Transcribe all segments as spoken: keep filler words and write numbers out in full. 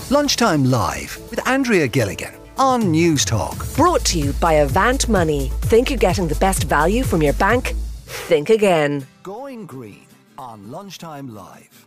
Lunchtime Live with Andrea Gilligan on News Talk. Brought to you by Avant Money. Think you're getting the best value from your bank? Think again. Going green on Lunchtime Live.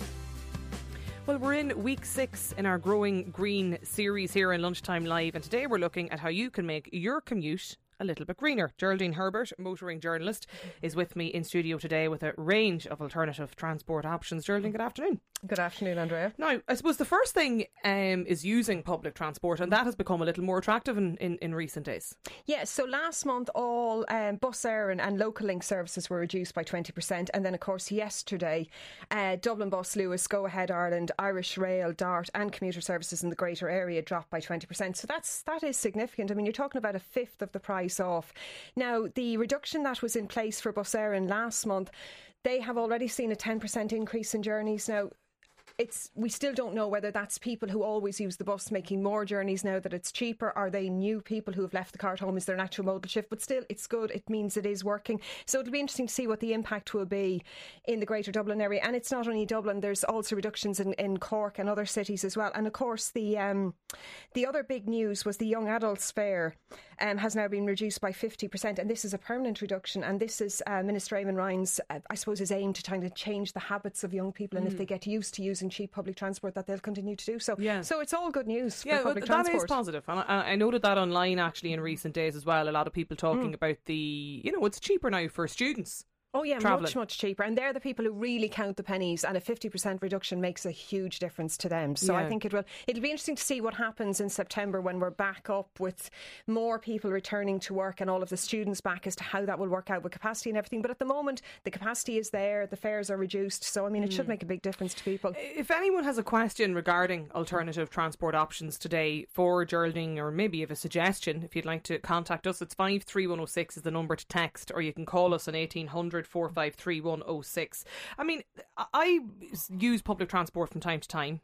Well, we're in week six in our Growing Green series here in Lunchtime Live, and today we're looking at how you can make your commute a little bit greener. Geraldine Herbert, motoring journalist, is with me in studio today with a range of alternative transport options. Geraldine, good afternoon. Good afternoon, Andrea. Now, I suppose the first thing um, is using public transport, and that has become a little more attractive in, in, in recent days. Yes, so last month all um, Bus Air and, and Local Link services were reduced by twenty percent, and then of course yesterday uh, Dublin Bus, Lewis, Go Ahead Ireland, Irish Rail, Dart and commuter services in the greater area dropped by twenty percent. So that's that is significant. I mean, you're talking about a fifth of the price off. Now, the reduction that was in place for Bus Air in last month, they have already seen a ten percent increase in journeys. Now, It's we still don't know whether that's people who always use the bus making more journeys now that it's cheaper. Are they new people who have left the car at home? Is there an actual modal shift? But still, it's good. It means it is working. So it'll be interesting to see what the impact will be in the greater Dublin area. And it's not only Dublin. There's also reductions in, in Cork and other cities as well. And of course, the um, the other big news was the young adults fare um, has now been reduced by fifty percent. And this is a permanent reduction. And this is uh, Minister Eamon Ryan's, uh, I suppose, his aim to try to change the habits of young people. And mm. if they get used to using cheap public transport, that they'll continue to do so. Yeah. So it's all good news for yeah, public that transport. That is positive. And I, I noted that online actually in recent days as well. A lot of people talking mm. about the, you know, it's cheaper now for students. Oh yeah, travelling. much, much cheaper. And they're the people who really count the pennies, and a fifty percent reduction makes a huge difference to them. So yeah. I think it will, it'll be interesting to see what happens in September when we're back up with more people returning to work and all of the students back, as to how that will work out with capacity and everything. But at the moment, the capacity is there, the fares are reduced. So, I mean, it mm. should make a big difference to people. If anyone has a question regarding alternative transport options today for Geraldine, or maybe have a suggestion, if you'd like to contact us, it's five three one oh six is the number to text, or you can call us on eighteen hundred, four five three, one oh six. I mean, I use public transport from time to time.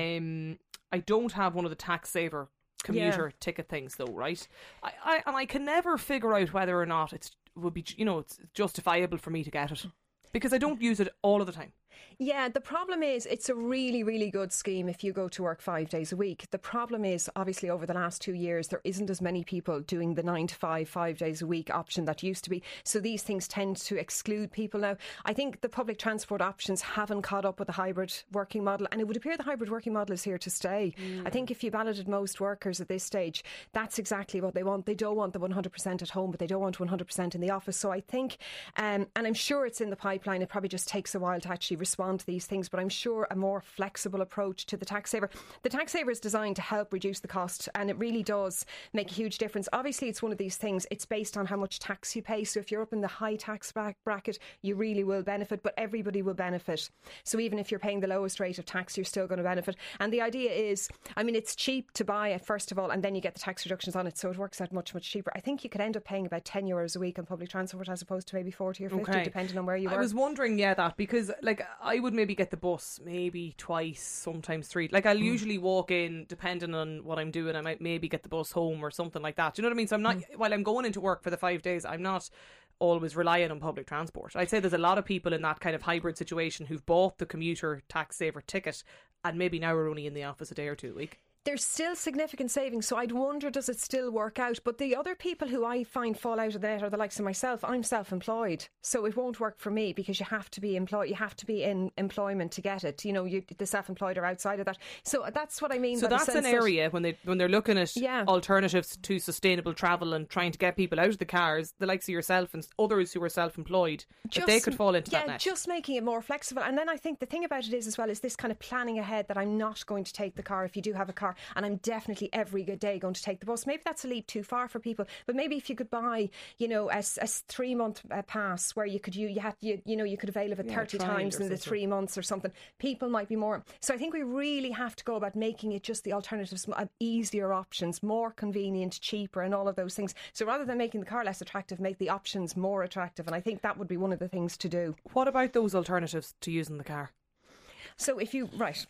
Um, I don't have one of the tax saver commuter yeah. ticket things though, right? I, I and I can never figure out whether or not it's would be, you know, it's justifiable for me to get it, because I don't use it all of the time. Yeah, the problem is it's a really, really good scheme if you go to work five days a week. The problem is, obviously, over the last two years, there isn't as many people doing the nine to five, five days a week option that used to be. So these things tend to exclude people now. I think the public transport options haven't caught up with the hybrid working model, and it would appear the hybrid working model is here to stay. Mm. I think if you balloted most workers at this stage, that's exactly what they want. They don't want the one hundred percent at home, but they don't want one hundred percent in the office. So I think, um, and I'm sure it's in the pipeline, it probably just takes a while to actually respond to these things, but I'm sure a more flexible approach to the tax saver. The tax saver is designed to help reduce the cost, and it really does make a huge difference. Obviously, it's one of these things, it's based on how much tax you pay. So if you're up in the high tax bracket, you really will benefit, but everybody will benefit. So even if you're paying the lowest rate of tax, you're still going to benefit. And the idea is, I mean, it's cheap to buy it, first of all, and then you get the tax reductions on it, so it works out much, much cheaper. I think you could end up paying about ten euros a week on public transport as opposed to maybe forty or fifty, okay. depending on where you I are. I was wondering, yeah, that, because like I would maybe get the bus maybe twice, sometimes three. Like I'll mm. usually walk in, depending on what I'm doing, I might maybe get the bus home or something like that. Do you know what I mean? So I'm not, mm. while I'm going into work for the five days, I'm not always relying on public transport. I'd say there's a lot of people in that kind of hybrid situation who've bought the commuter tax saver ticket and maybe now are only in the office a day or two a week. There's still significant savings, so I'd wonder, does it still work out? But the other people who I find fall out of that are the likes of myself. I'm self-employed, so it won't work for me, because you have to be employed. You have to be in employment to get it. You know, you, the self-employed are outside of that. So that's what I mean. So by that's an area that, when they when they're looking at yeah. alternatives to sustainable travel and trying to get people out of the cars, the likes of yourself and others who are self-employed, just, that they could fall into yeah, that net. Just making it more flexible. And then I think the thing about it is as well is this kind of planning ahead, that I'm not going to take the car if you do have a car, and I'm definitely every good day going to take the bus. Maybe that's a leap too far for people, but maybe if you could buy, you know, a, a three month uh, pass where you could you you had you, you know you could avail of it yeah, thirty times in the something. three months or something, people might be more. So I think we really have to go about making it just the alternatives, uh, easier options, more convenient, cheaper, and all of those things. So rather than making the car less attractive, make the options more attractive, and I think that would be one of the things to do. What about those alternatives to using the car? So if you right.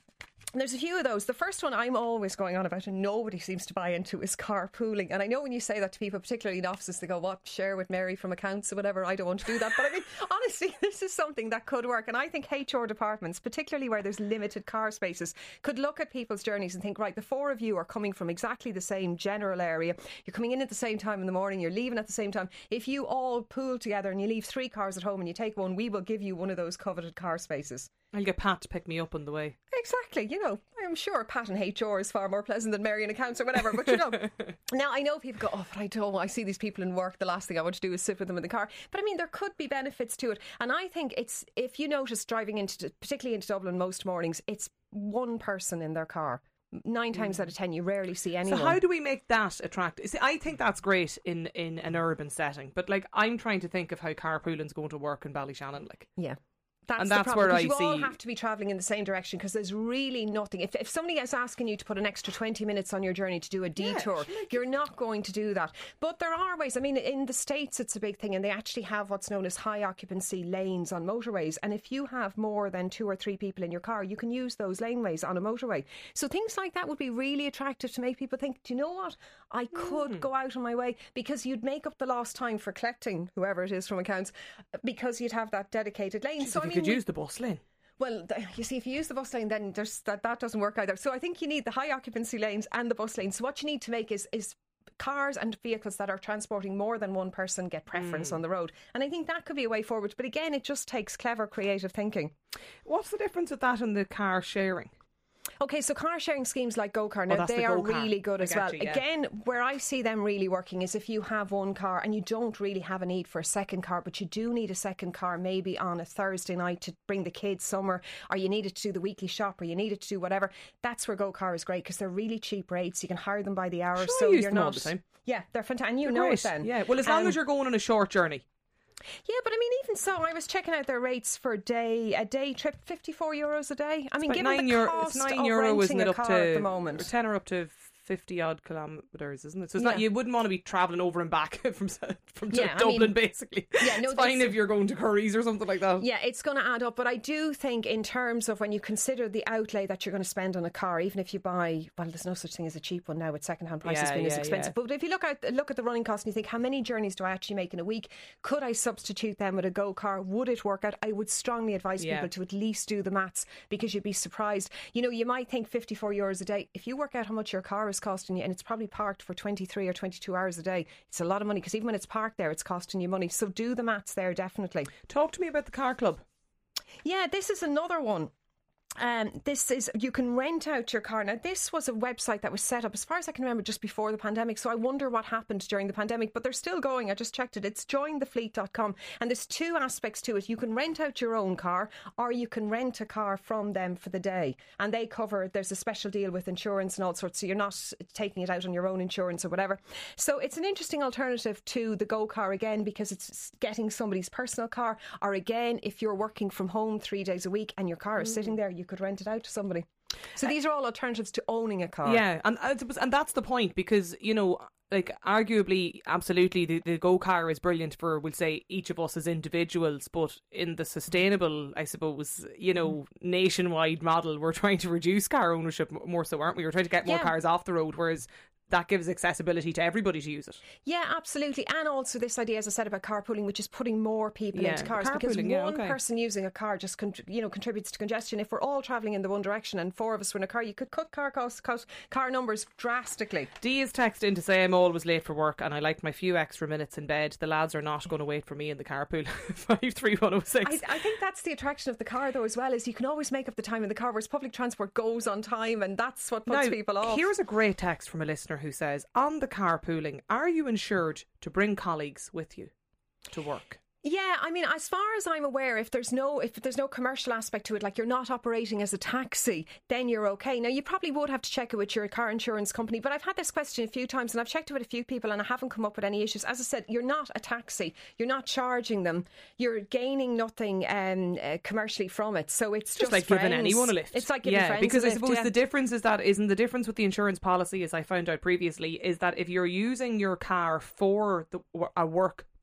And there's a few of those. The first one I'm always going on about and nobody seems to buy into is carpooling. And I know when you say that to people, particularly in offices, they go, what, share with Mary from accounts or whatever, I don't want to do that. But I mean, honestly, this is something that could work. And I think H R departments, particularly where there's limited car spaces, could look at people's journeys and think, right, the four of you are coming from exactly the same general area. You're coming in at the same time in the morning, you're leaving at the same time. If you all pool together and you leave three cars at home and you take one, we will give you one of those coveted car spaces. I'll get Pat to pick me up on the way. Exactly, you know, I'm sure Pat and H R is far more pleasant than Mary in accounts or whatever, but you know. Now, I know people go, oh, but I don't, I see these people in work, the last thing I want to do is sit with them in the car. But I mean, there could be benefits to it. And I think it's, if you notice driving into, particularly into Dublin most mornings, it's one person in their car. Nine times mm. out of ten, you rarely see anyone. So how do we make that attractive? See, I think that's great in, in an urban setting, but like I'm trying to think of how carpooling's going to work in Ballyshannon. Like, yeah. That's and the that's problem, where I you see. You all have to be travelling in the same direction because there's really nothing. If, if somebody is asking you to put an extra twenty minutes on your journey to do a detour, yeah, you're not going to do that. But there are ways. I mean, in the States, it's a big thing, and they actually have what's known as high occupancy lanes on motorways. And if you have more than two or three people in your car, you can use those laneways on a motorway. So things like that would be really attractive to make people think, do you know what? I could mm. go out on my way, because you'd make up the lost time for collecting whoever it is from accounts because you'd have that dedicated lane. Jeez, so if I you mean, could use the bus lane. Well, you see, if you use the bus lane, then there's that, that doesn't work either. So I think you need the high occupancy lanes and the bus lanes. So what you need to make is is cars and vehicles that are transporting more than one person get preference mm. on the road. And I think that could be a way forward. But again, it just takes clever, creative thinking. What's the difference with that and the car sharing? Okay, so car sharing schemes like GoCar, now oh, they the are Go-Car. really good I as well. You, yeah. Again, where I see them really working is if you have one car and you don't really have a need for a second car, but you do need a second car maybe on a Thursday night to bring the kids somewhere, or you need it to do the weekly shop, or you need it to do whatever. That's where GoCar is great because they're really cheap rates. You can hire them by the hour, sure, so I use you're them not. all the time. Yeah, they're fantastic. And you they're know great. it then. Yeah, well, as long um, as you're going on a short journey. Yeah, but I mean, even so, I was checking out their rates for a day a day trip, fifty-four euros a day. I mean, given nine the euro, cost it's nine of euro, renting isn't it, a up car to at the moment, or ten or up to fifty odd kilometres, isn't it? So it's yeah. not, you wouldn't want to be travelling over and back from from yeah, Dublin, I mean, basically. Yeah, no, it's fine if you're going to Curry's or something like that. Yeah, it's going to add up. But I do think in terms of when you consider the outlay that you're going to spend on a car, even if you buy, well, there's no such thing as a cheap one now with second-hand prices yeah, being yeah, as expensive. Yeah. But if you look at look at the running costs and you think, how many journeys do I actually make in a week? Could I substitute them with a Go car? Would it work out? I would strongly advise yeah. people to at least do the maths, because you'd be surprised. You know, you might think fifty-four euros a day. If you work out how much your car is costing you, and it's probably parked for twenty-three or twenty-two hours a day, it's a lot of money, because even when it's parked there, it's costing you money. So do the maths there, definitely. Talk to me about the car club. Yeah, this is another one. Um, this is, you can rent out your car. Now, this was a website that was set up, as far as I can remember, just before the pandemic. So I wonder what happened during the pandemic, but they're still going. I just checked it. It's join the fleet dot com. And there's two aspects to it. You can rent out your own car, or you can rent a car from them for the day. And they cover, there's a special deal with insurance and all sorts. So you're not taking it out on your own insurance or whatever. So it's an interesting alternative to the Go car, again, because it's getting somebody's personal car. Or again, if you're working from home three days a week and your car is mm. sitting there, you could rent it out to somebody. So these are all alternatives to owning a car. Yeah, and and that's the point, because, you know, like, arguably, absolutely, the, the Go car is brilliant for, we'll say, each of us as individuals, but in the sustainable, I suppose, you know, nationwide model, we're trying to reduce car ownership more so, aren't we? We're trying to get more yeah. cars off the road, whereas that gives accessibility to everybody to use it. Yeah, absolutely. And also this idea, as I said, about carpooling, which is putting more people yeah, into cars, because one yeah, okay. person using a car just con- you know contributes to congestion. If we're all travelling in the one direction and four of us were in a car, you could cut car costs, cut car numbers drastically. Dee is texted in to say, I'm always late for work and I like my few extra minutes in bed. The lads are not going to wait for me in the carpool. five three one oh six. I, I think that's the attraction of the car, though, as well, is you can always make up the time in the car, whereas public transport goes on time, and that's what puts now, people off. Here's a great text from a listener who says, on the carpooling, are you insured to bring colleagues with you to work? Yeah, I mean, as far as I'm aware, if there's no if there's no commercial aspect to it, like you're not operating as a taxi, then you're okay. Now, you probably would have to check it with your car insurance company, but I've had this question a few times and I've checked it with a few people and I haven't come up with any issues. As I said, you're not a taxi. You're not charging them. You're gaining nothing um, uh, commercially from it. So it's just, just like friends. giving anyone a lift. It's like giving yeah, friends because a I lift, suppose yeah. the difference is that isn't the difference with the insurance policy, as I found out previously, is that if you're using your car for the, a work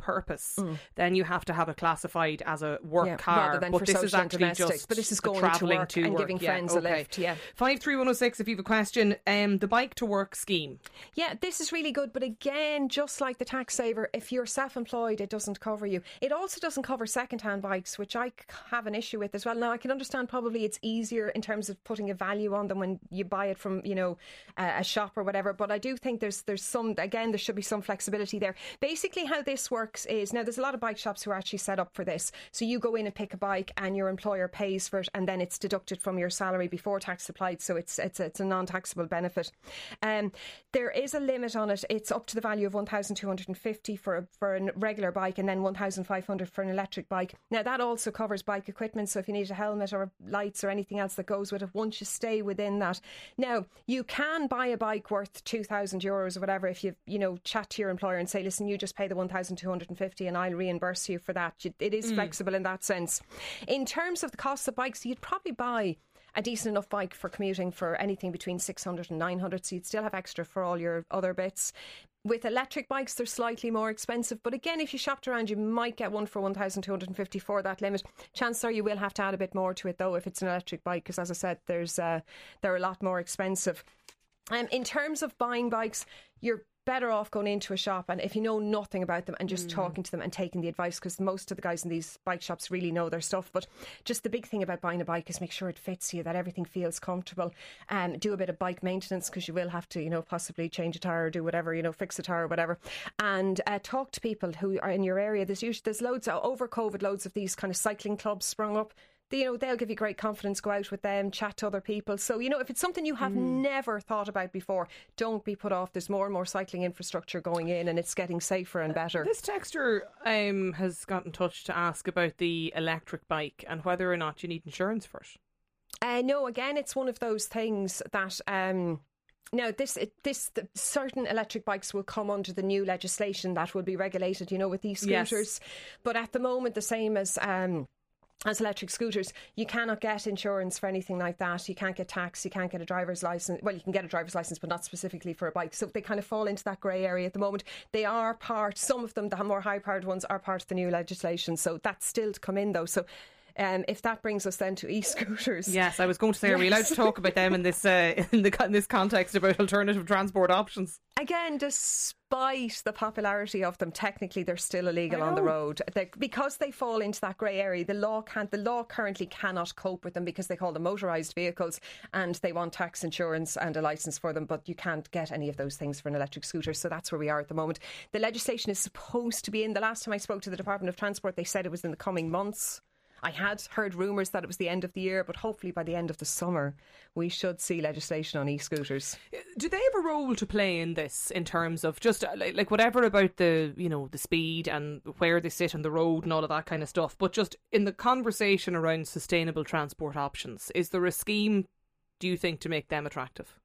purpose, mm. then you have to have it classified as a work yeah, car. Rather than but for this social is actually and domestic. just but this is going travelling to work to and work. giving yeah, friends okay. a lift. Yeah. five three one oh six if you have a question. Um, the Bike to Work scheme. Yeah, this is really good. But again, just like the tax saver, if you're self-employed, it doesn't cover you. It also doesn't cover second-hand bikes, which I have an issue with as well. Now, I can understand probably it's easier in terms of putting a value on them when you buy it from, you know, a, a shop or whatever. But I do think there's there's some, again, there should be some flexibility there. Basically, how this works is, now there's a lot of bike shops who are actually set up for this. So you go in and pick a bike and your employer pays for it, and then it's deducted from your salary before tax applied. So it's it's a, it's a non-taxable benefit. Um, there is a limit on it. It's up to the value of one thousand two hundred fifty for a, for a regular bike, and then one thousand five hundred for an electric bike. Now that also covers bike equipment. So if you need a helmet or lights or anything else that goes with it, once you stay within that. Now you can buy a bike worth two thousand euros or whatever if you you know chat to your employer and say, listen, you just pay the one thousand two hundred fifty and I'll reimburse you for that. It is mm. flexible in that sense. In terms of the cost of bikes, you'd probably buy a decent enough bike for commuting for anything between six hundred and nine hundred, so you'd still have extra for all your other bits. With electric bikes, they're slightly more expensive, but again, if you shopped around, you might get one for one thousand two hundred fifty for that limit. Chances are you will have to add a bit more to it though if it's an electric bike, because as I said, there's uh, they're a lot more expensive. Um, in terms of buying bikes, you're better off going into a shop and if you know nothing about them and just mm. talking to them and taking the advice, because most of the guys in these bike shops really know their stuff. But just the big thing about buying a bike is make sure it fits you, that everything feels comfortable. Um, do a bit of bike maintenance, because you will have to, you know, possibly change a tyre or do whatever, you know, fix a tyre or whatever. And uh, talk to people who are in your area. There's usually there's loads of, over COVID, loads of these kind of cycling clubs sprung up. You know, they'll give you great confidence. Go out with them, chat to other people. So, you know, if it's something you have mm. never thought about before, don't be put off. There's more and more cycling infrastructure going in, and it's getting safer and better. This texter um, has got in touch to ask about the electric bike and whether or not you need insurance for it. Uh, no, again, it's one of those things that... Um, Now, this, this the, certain electric bikes will come under the new legislation that will be regulated, you know, with these scooters. Yes. But at the moment, the same as... Um, As electric scooters, you cannot get insurance for anything like that. You can't get tax, you can't get a driver's licence. Well, you can get a driver's licence, but not specifically for a bike. So they kind of fall into that grey area at the moment. They are part, some of them, the more high-powered ones, are part of the new legislation. So that's still to come in, though. So Um, if that brings us then to e-scooters. Yes, I was going to say, are we allowed to talk about them in this uh, in, the, in this context about alternative transport options? Again, despite the popularity of them, technically they're still illegal on the road. They, because they fall into that grey area, the law can't. The law currently cannot cope with them because they call them motorised vehicles and they want tax, insurance and a licence for them, but you can't get any of those things for an electric scooter. So that's where we are at the moment. The legislation is supposed to be in. The last time I spoke to the Department of Transport, they said it was in the coming months. I had heard rumours that it was the end of the year, but hopefully by the end of the summer we should see legislation on e-scooters. Do they have a role to play in this, in terms of just like, like whatever about the, you know, the speed and where they sit on the road and all of that kind of stuff, but just in the conversation around sustainable transport options, is there a scheme, do you think, to make them attractive?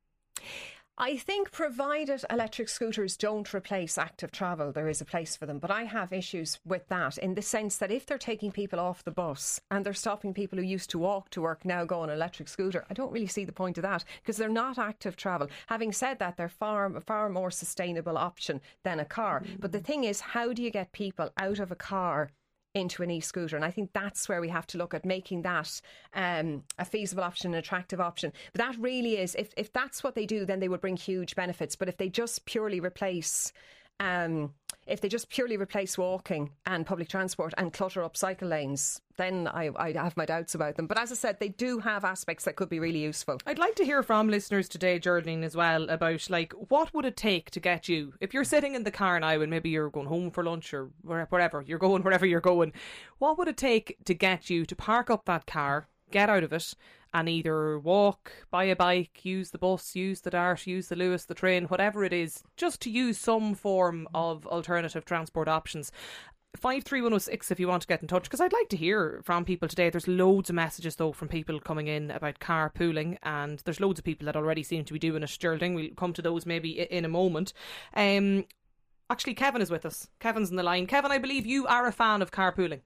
I think provided electric scooters don't replace active travel, there is a place for them. But I have issues with that in the sense that if they're taking people off the bus and they're stopping people who used to walk to work now go on an electric scooter, I don't really see the point of that because they're not active travel. Having said that, they're far, far more sustainable option than a car. Mm-hmm. But the thing is, how do you get people out of a car into an e-scooter? And I think that's where we have to look at making that um, a feasible option, an attractive option. But that really is, if, if that's what they do, then they would bring huge benefits. But if they just purely replace um, if they just purely replace walking and public transport and clutter up cycle lanes, then I, I have my doubts about them. But as I said, they do have aspects that could be really useful. I'd like to hear from listeners today, Geraldine, as well, about like what would it take to get you, if you're sitting in the car now and maybe you're going home for lunch or wherever, you're going wherever you're going, what would it take to get you to park up that car, get out of it, and either walk, buy a bike, use the bus, use the Dart, use the Lewis, the train, whatever it is, just to use some form of alternative transport options. five three one oh six if you want to get in touch, because I'd like to hear from people today. There's loads of messages though from people coming in about carpooling, and there's loads of people that already seem to be doing it, Geraldine. We'll come to those maybe in a moment. Um, actually, Kevin is with us. Kevin's on the line. Kevin, I believe you are a fan of carpooling.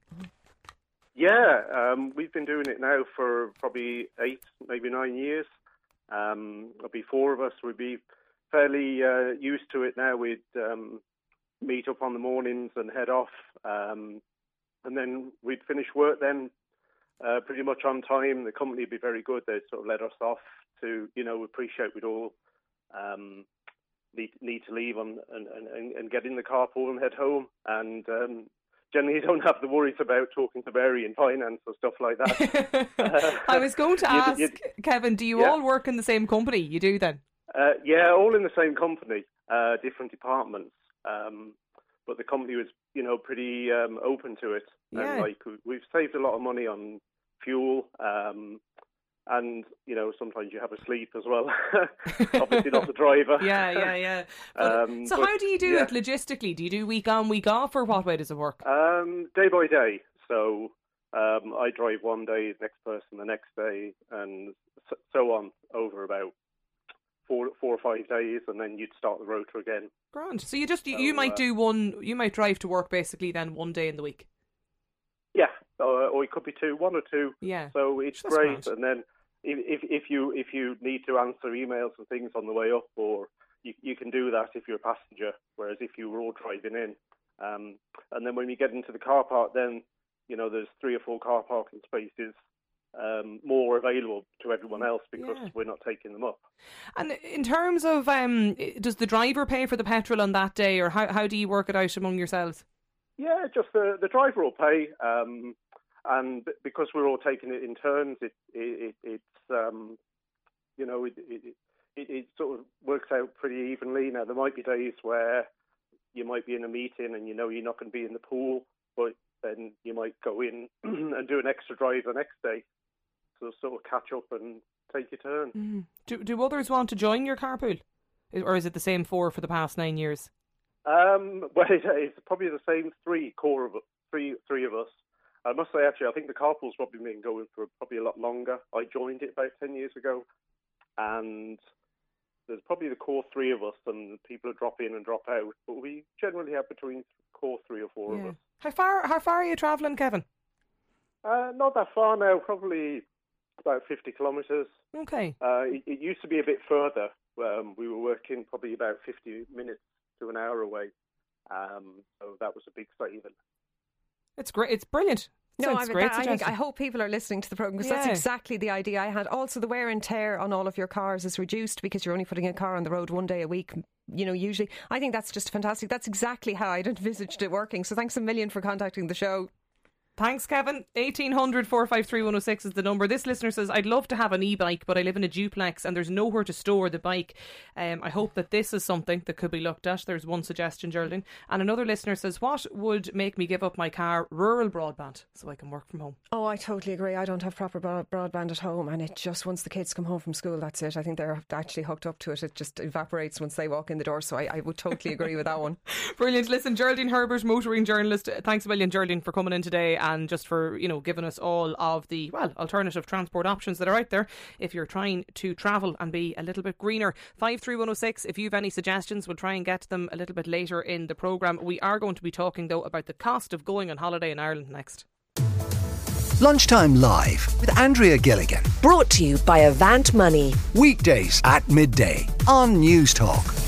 Yeah, um, we've been doing it now for probably eight, maybe nine years. Um, there'll be four of us. We'd be fairly uh, used to it now. We'd um, meet up on the mornings and head off. Um, and then we'd finish work then uh, pretty much on time. The company would be very good. They'd sort of let us off to, you know, appreciate we'd all um, need, need to leave on, and, and, and get in the carpool and head home. And um, generally you don't have the worries about talking to Mary in finance or stuff like that. uh, I was going to ask, you'd, you'd, Kevin, do you yeah. all work in the same company? You do then? Uh, yeah, all in the same company, uh, different departments. Um, but the company was, you know, pretty um, open to it. Yeah. And like we've saved a lot of money on fuel, um, and you know sometimes you have a sleep as well. Obviously not the driver. Yeah, yeah, yeah. But, um, so but, how do you do yeah. it logistically? Do you do week on, week off, or what way does it work? Um, day by day. So um, I drive one day, the next person the next day, and so, so on over about four, four or five days, and then you'd start the rotor again. Grand. So you just you, So, you might uh, do one. You might drive to work basically then one day in the week. Yeah, uh, or it could be two, one or two. Yeah. So it's That's great. grand. And then if if you if you need to answer emails and things on the way up, or you you can do that if you're a passenger. Whereas if you were all driving in, um, and then when you get into the car park, then you know there's three or four car parking spaces. Um, more available to everyone else because Yeah. we're not taking them up. And in terms of, um, does the driver pay for the petrol on that day, or how how do you work it out among yourselves? Yeah, just the the driver will pay, um, and b- because we're all taking it in turns, it, it, it it's um, you know it, it it it sort of works out pretty evenly. Now there might be days where you might be in a meeting and you know you're not going to be in the pool, but then you might go in and do an extra drive the next day. So sort of catch up and take your turn. Mm. Do do others want to join your carpool, or is it the same four for the past nine years? Um, well, it, it's probably the same three core of three three of us. I must say, actually, I think the carpool's probably been going for probably a lot longer. I joined it about ten years ago, and there's probably the core three of us, and people drop in and drop out. But we generally have between core three or four Yeah. of us. How far how far are you travelling, Kevin? Uh, not that far now, probably about fifty kilometres. Okay. Uh, it, it used to be a bit further. Um, we were working probably about fifty minutes to an hour away. Um, so that was a big saving. It's great. It's brilliant. No, Sounds I, great. that, I think I suggestion. hope people are listening to the programme because that's Yeah. exactly the idea I had. Also, the wear and tear on all of your cars is reduced because you're only putting a car on the road one day a week. You know, usually, I think that's just fantastic. That's exactly how I'd envisaged it working. So, thanks a million for contacting the show. Thanks, Kevin. eighteen hundred, four five three, one oh six is the number. This listener says, I'd love to have an e-bike, but I live in a duplex and there's nowhere to store the bike. Um, I hope that this is something that could be looked at. There's one suggestion, Geraldine. And another listener says, what would make me give up my car? Rural broadband, so I can work from home. Oh, I totally agree. I don't have proper broad- broadband at home, and it just, once the kids come home from school, that's it. I think they're actually hooked up to it. It just evaporates once they walk in the door. So I, I would totally agree with that one. Brilliant. Listen, Geraldine Herbert, motoring journalist, thanks a million, Geraldine, for coming in today and just for, you know, giving us all of the, well, alternative transport options that are out there if you're trying to travel and be a little bit greener. five three one oh six, if you have any suggestions, we'll try and get to them a little bit later in the programme. We are going to be talking, though, about the cost of going on holiday in Ireland next. Lunchtime Live with Andrea Gilligan. Brought to you by Avant Money. Weekdays at midday on News Talk.